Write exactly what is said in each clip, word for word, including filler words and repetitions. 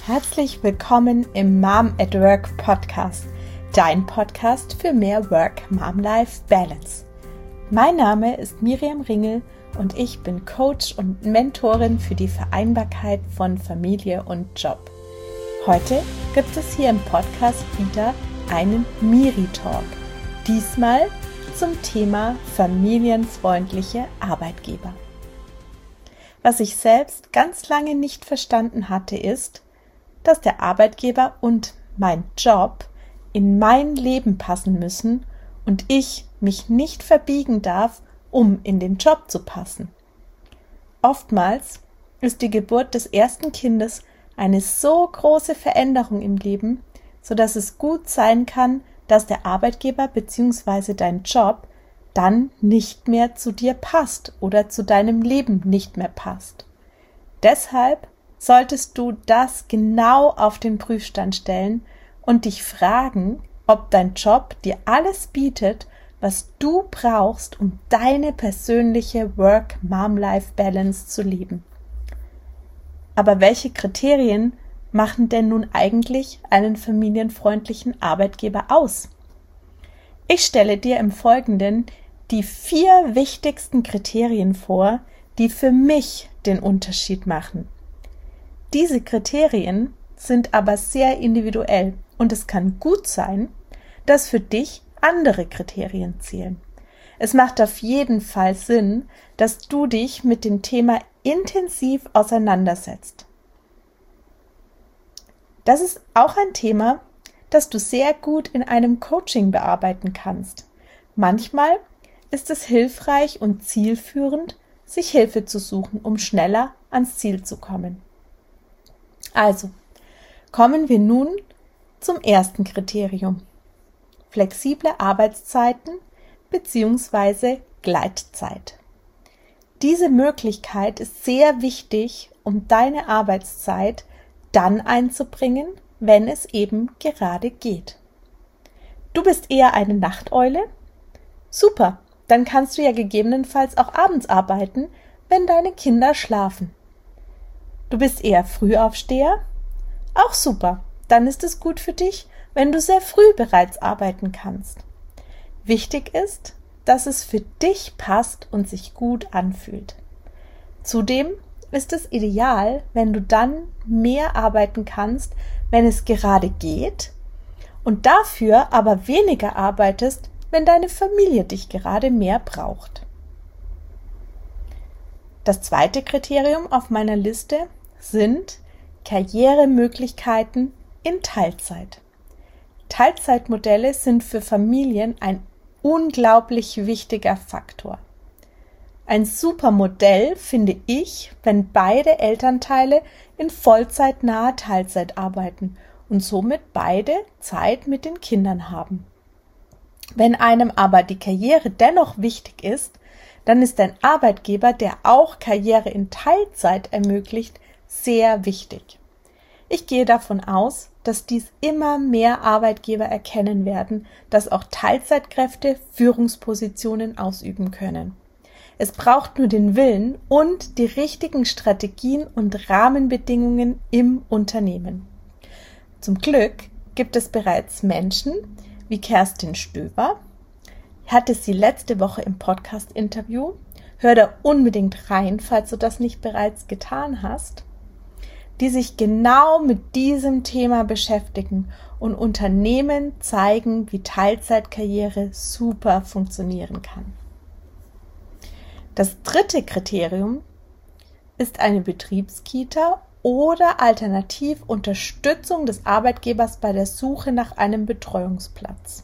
Herzlich willkommen im Mom at Work Podcast, dein Podcast für mehr Work-Mom-Life-Balance. Mein Name ist Miriam Ringel und ich bin Coach und Mentorin für die Vereinbarkeit von Familie und Job. Heute gibt es hier im Podcast wieder einen Miri-Talk, diesmal zum Thema familienfreundliche Arbeitgeber. Was ich selbst ganz lange nicht verstanden hatte, ist, dass der Arbeitgeber und mein Job in mein Leben passen müssen und ich mich nicht verbiegen darf, um in den Job zu passen. Oftmals ist die Geburt des ersten Kindes eine so große Veränderung im Leben, sodass es gut sein kann, dass der Arbeitgeber bzw. dein Job dann nicht mehr zu dir passt oder zu deinem Leben nicht mehr passt. Deshalb solltest du das genau auf den Prüfstand stellen und dich fragen, ob dein Job dir alles bietet, was du brauchst, um deine persönliche Work-Mom-Life-Balance zu leben. Aber welche Kriterien machen denn nun eigentlich einen familienfreundlichen Arbeitgeber aus? Ich stelle dir im Folgenden die vier wichtigsten Kriterien vor, die für mich den Unterschied machen. Diese Kriterien sind aber sehr individuell und es kann gut sein, dass für dich andere Kriterien zählen. Es macht auf jeden Fall Sinn, dass du dich mit dem Thema intensiv auseinandersetzt. Das ist auch ein Thema, das du sehr gut in einem Coaching bearbeiten kannst. Manchmal ist es hilfreich und zielführend, sich Hilfe zu suchen, um schneller ans Ziel zu kommen. Also, kommen wir nun zum ersten Kriterium. Flexible Arbeitszeiten bzw. Gleitzeit. Diese Möglichkeit ist sehr wichtig, um deine Arbeitszeit dann einzubringen, wenn es eben gerade geht. Du bist eher eine Nachteule? Super, dann kannst du ja gegebenenfalls auch abends arbeiten, wenn deine Kinder schlafen. Du bist eher Frühaufsteher? Auch super, dann ist es gut für dich, wenn du sehr früh bereits arbeiten kannst. Wichtig ist, dass es für dich passt und sich gut anfühlt. Zudem ist es ideal, wenn du dann mehr arbeiten kannst, wenn es gerade geht, und dafür aber weniger arbeitest, wenn deine Familie dich gerade mehr braucht. Das zweite Kriterium auf meiner Liste sind Karrieremöglichkeiten in Teilzeit. Teilzeitmodelle sind für Familien ein unglaublich wichtiger Faktor. Ein super Modell finde ich, wenn beide Elternteile in vollzeitnaher Teilzeit arbeiten und somit beide Zeit mit den Kindern haben. Wenn einem aber die Karriere dennoch wichtig ist, dann ist ein Arbeitgeber, der auch Karriere in Teilzeit ermöglicht, sehr wichtig. Ich gehe davon aus, dass dies immer mehr Arbeitgeber erkennen werden, dass auch Teilzeitkräfte Führungspositionen ausüben können. Es braucht nur den Willen und die richtigen Strategien und Rahmenbedingungen im Unternehmen. Zum Glück gibt es bereits Menschen wie Kerstin Stöber. Ich hatte sie letzte Woche im Podcast-Interview. Hör da unbedingt rein, falls du das nicht bereits getan hast, die sich genau mit diesem Thema beschäftigen und Unternehmen zeigen, wie Teilzeitkarriere super funktionieren kann. Das dritte Kriterium ist eine Betriebskita oder alternativ Unterstützung des Arbeitgebers bei der Suche nach einem Betreuungsplatz.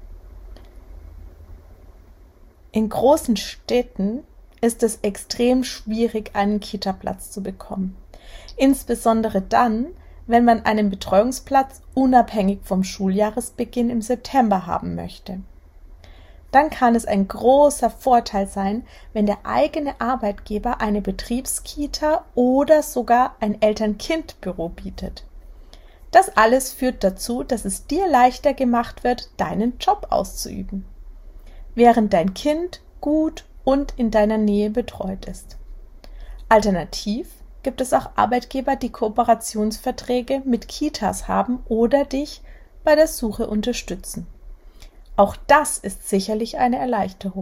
In großen Städten ist es extrem schwierig, einen Kita-Platz zu bekommen. Insbesondere dann, wenn man einen Betreuungsplatz unabhängig vom Schuljahresbeginn im September haben möchte. Dann kann es ein großer Vorteil sein, wenn der eigene Arbeitgeber eine Betriebskita oder sogar ein Eltern-Kind-Büro bietet. Das alles führt dazu, dass es dir leichter gemacht wird, deinen Job auszuüben, während dein Kind gut und in deiner Nähe betreut ist. Alternativ gibt es auch Arbeitgeber, die Kooperationsverträge mit Kitas haben oder dich bei der Suche unterstützen. Auch das ist sicherlich eine Erleichterung.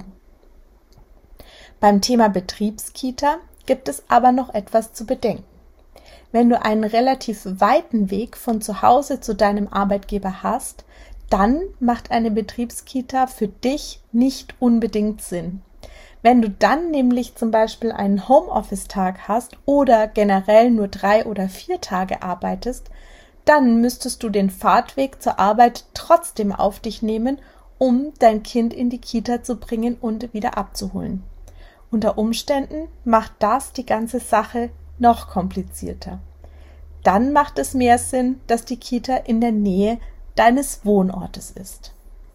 Beim Thema Betriebskita gibt es aber noch etwas zu bedenken. Wenn du einen relativ weiten Weg von zu Hause zu deinem Arbeitgeber hast, dann macht eine Betriebskita für dich nicht unbedingt Sinn. Wenn du dann nämlich zum Beispiel einen Homeoffice-Tag hast oder generell nur drei oder vier Tage arbeitest, dann müsstest du den Fahrtweg zur Arbeit trotzdem auf dich nehmen, um dein Kind in die Kita zu bringen und wieder abzuholen. Unter Umständen macht das die ganze Sache noch komplizierter. Dann macht es mehr Sinn, dass die Kita in der Nähe deines Wohnortes ist.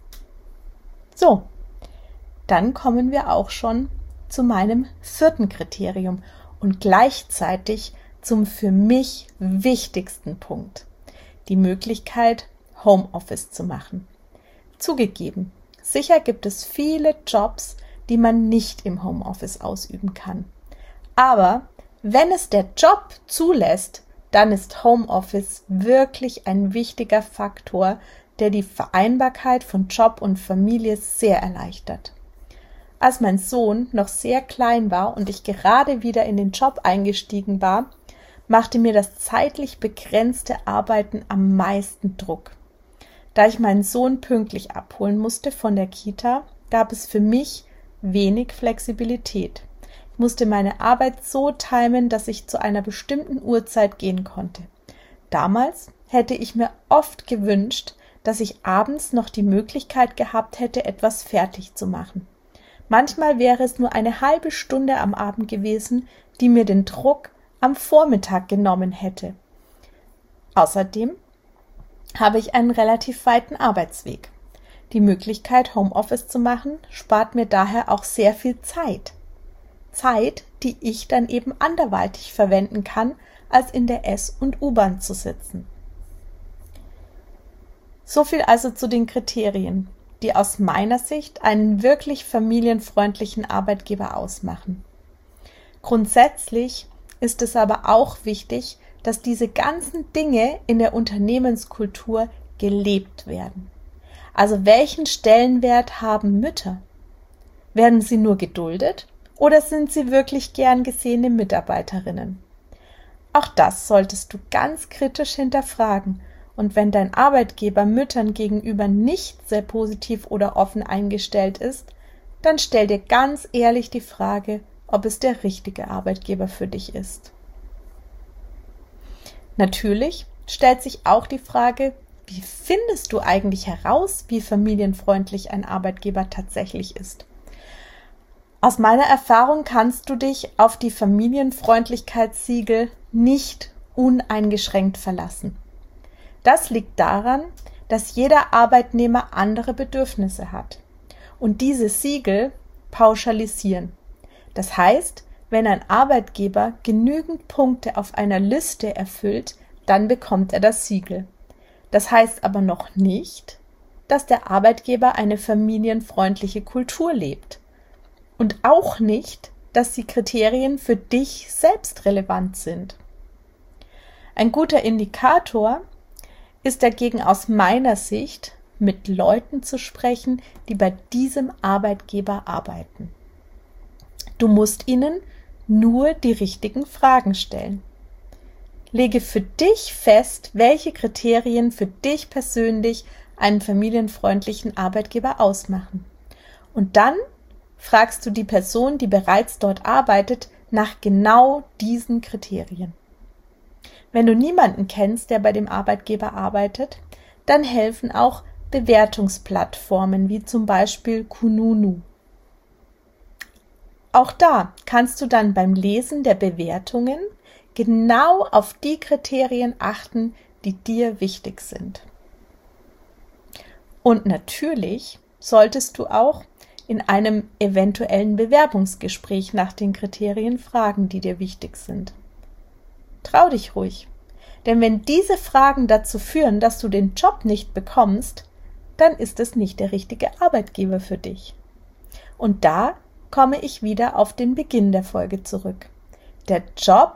So, dann kommen wir auch schon zu meinem vierten Kriterium und gleichzeitig zum für mich wichtigsten Punkt: die Möglichkeit, Homeoffice zu machen. Zugegeben, sicher gibt es viele Jobs, die man nicht im Homeoffice ausüben kann. Aber wenn es der Job zulässt, dann ist Homeoffice wirklich ein wichtiger Faktor, der die Vereinbarkeit von Job und Familie sehr erleichtert. Als mein Sohn noch sehr klein war und ich gerade wieder in den Job eingestiegen war, machte mir das zeitlich begrenzte Arbeiten am meisten Druck. Da ich meinen Sohn pünktlich abholen musste von der Kita, gab es für mich wenig Flexibilität. Ich musste meine Arbeit so timen, dass ich zu einer bestimmten Uhrzeit gehen konnte. Damals hätte ich mir oft gewünscht, dass ich abends noch die Möglichkeit gehabt hätte, etwas fertig zu machen. Manchmal wäre es nur eine halbe Stunde am Abend gewesen, die mir den Druck am Vormittag genommen hätte. Außerdem habe ich einen relativ weiten Arbeitsweg. Die Möglichkeit, Homeoffice zu machen, spart mir daher auch sehr viel Zeit. Zeit, die ich dann eben anderweitig verwenden kann, als in der S- und U-Bahn zu sitzen. So viel also zu den Kriterien, die aus meiner Sicht einen wirklich familienfreundlichen Arbeitgeber ausmachen. Grundsätzlich ist es aber auch wichtig, dass diese ganzen Dinge in der Unternehmenskultur gelebt werden. Also welchen Stellenwert haben Mütter? Werden sie nur geduldet oder sind sie wirklich gern gesehene Mitarbeiterinnen? Auch das solltest du ganz kritisch hinterfragen. Und wenn dein Arbeitgeber Müttern gegenüber nicht sehr positiv oder offen eingestellt ist, dann stell dir ganz ehrlich die Frage, ob es der richtige Arbeitgeber für dich ist. Natürlich stellt sich auch die Frage, wie findest du eigentlich heraus, wie familienfreundlich ein Arbeitgeber tatsächlich ist? Aus meiner Erfahrung kannst du dich auf die Familienfreundlichkeitssiegel nicht uneingeschränkt verlassen. Das liegt daran, dass jeder Arbeitnehmer andere Bedürfnisse hat und diese Siegel pauschalisieren. Das heißt, wenn ein Arbeitgeber genügend Punkte auf einer Liste erfüllt, dann bekommt er das Siegel. Das heißt aber noch nicht, dass der Arbeitgeber eine familienfreundliche Kultur lebt. Und auch nicht, dass die Kriterien für dich selbst relevant sind. Ein guter Indikator ist dagegen aus meiner Sicht, mit Leuten zu sprechen, die bei diesem Arbeitgeber arbeiten. Du musst ihnen nur die richtigen Fragen stellen. Lege für dich fest, welche Kriterien für dich persönlich einen familienfreundlichen Arbeitgeber ausmachen. Und dann fragst du die Person, die bereits dort arbeitet, nach genau diesen Kriterien. Wenn du niemanden kennst, der bei dem Arbeitgeber arbeitet, dann helfen auch Bewertungsplattformen wie zum Beispiel Kununu. Auch da kannst du dann beim Lesen der Bewertungen genau auf die Kriterien achten, die dir wichtig sind. Und natürlich solltest du auch in einem eventuellen Bewerbungsgespräch nach den Kriterien fragen, die dir wichtig sind. Trau dich ruhig, denn wenn diese Fragen dazu führen, dass du den Job nicht bekommst, dann ist es nicht der richtige Arbeitgeber für dich. Und da komme ich wieder auf den Beginn der Folge zurück. Der Job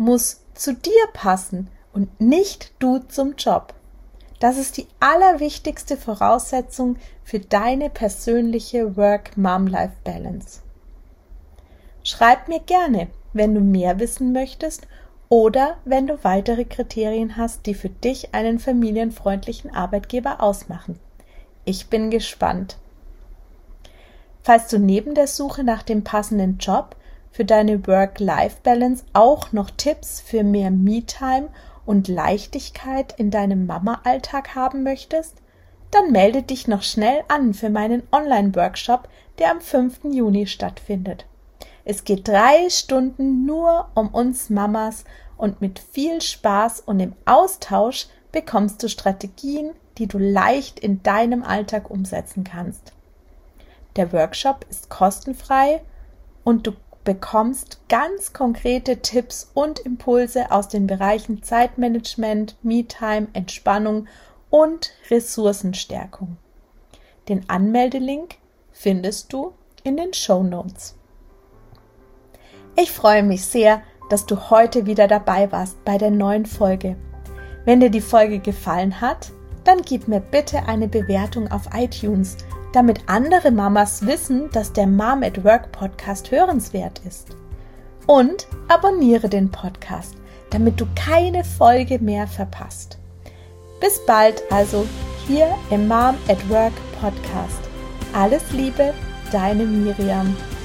muss zu dir passen und nicht du zum Job. Das ist die allerwichtigste Voraussetzung für deine persönliche Work-Mom-Life-Balance. Schreib mir gerne, wenn du mehr wissen möchtest oder wenn du weitere Kriterien hast, die für dich einen familienfreundlichen Arbeitgeber ausmachen. Ich bin gespannt. Falls du neben der Suche nach dem passenden Job für deine Work-Life-Balance auch noch Tipps für mehr Me-Time und Leichtigkeit in deinem Mama-Alltag haben möchtest, dann melde dich noch schnell an für meinen Online-Workshop, der am fünften Juni stattfindet. Es geht drei Stunden nur um uns Mamas und mit viel Spaß und im Austausch bekommst du Strategien, die du leicht in deinem Alltag umsetzen kannst. Der Workshop ist kostenfrei und du bekommst ganz konkrete Tipps und Impulse aus den Bereichen Zeitmanagement, Me-Time, Entspannung und Ressourcenstärkung. Den Anmeldelink findest du in den Shownotes. Ich freue mich sehr, dass du heute wieder dabei warst bei der neuen Folge. Wenn dir die Folge gefallen hat, dann gib mir bitte eine Bewertung auf iTunes, damit andere Mamas wissen, dass der Mom at Work Podcast hörenswert ist. Und abonniere den Podcast, damit du keine Folge mehr verpasst. Bis bald also hier im Mom at Work Podcast. Alles Liebe, deine Miriam.